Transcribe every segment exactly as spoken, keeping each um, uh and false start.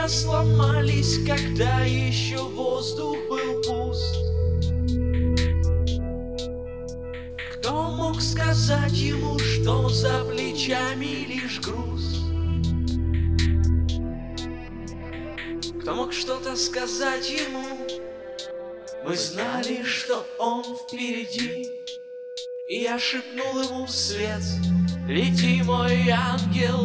крылья сломались, когда еще воздух был пуст. Кто мог сказать ему, что за плечами лишь груз? Кто мог что-то сказать ему? Мы знали, что он впереди, и я шепнул ему вслед: лети, мой ангел.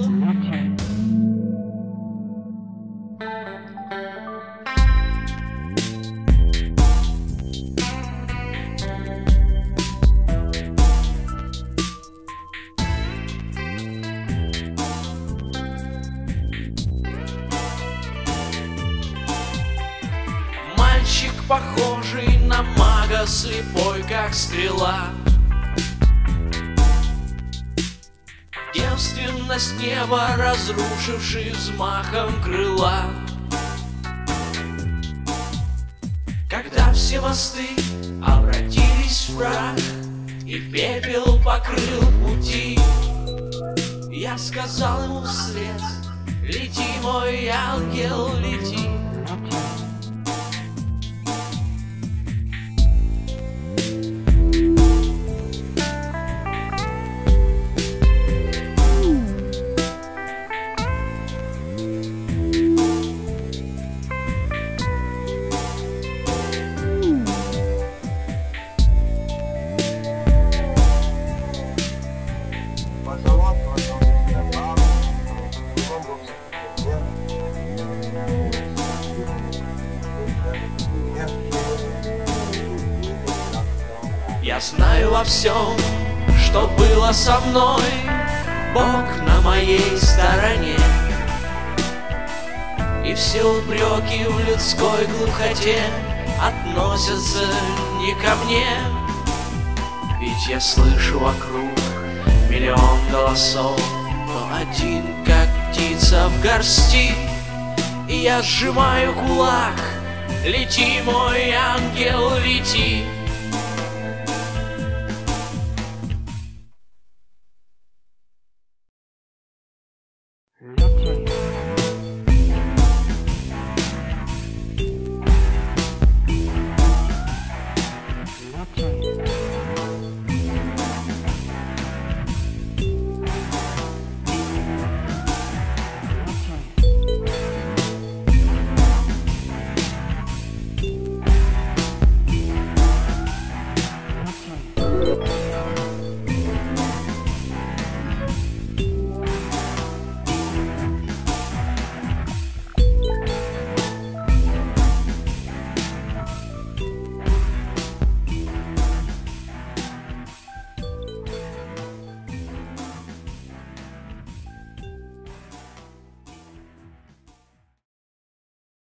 Мальчик, похожий на мага, слепой как стрела. Девственность неба, разрушивший взмахом крыла. Когда все мосты обратились в прах и пепел покрыл пути, я сказал ему вслед: лети, мой ангел, лети. Я знаю во всем, что было со мной, Бог на моей стороне, и все упреки в людской глухоте относятся не ко мне. Ведь я слышу вокруг миллион голосов, но один, как птица в горсти, и я сжимаю кулак: лети, мой ангел, лети. Thank you.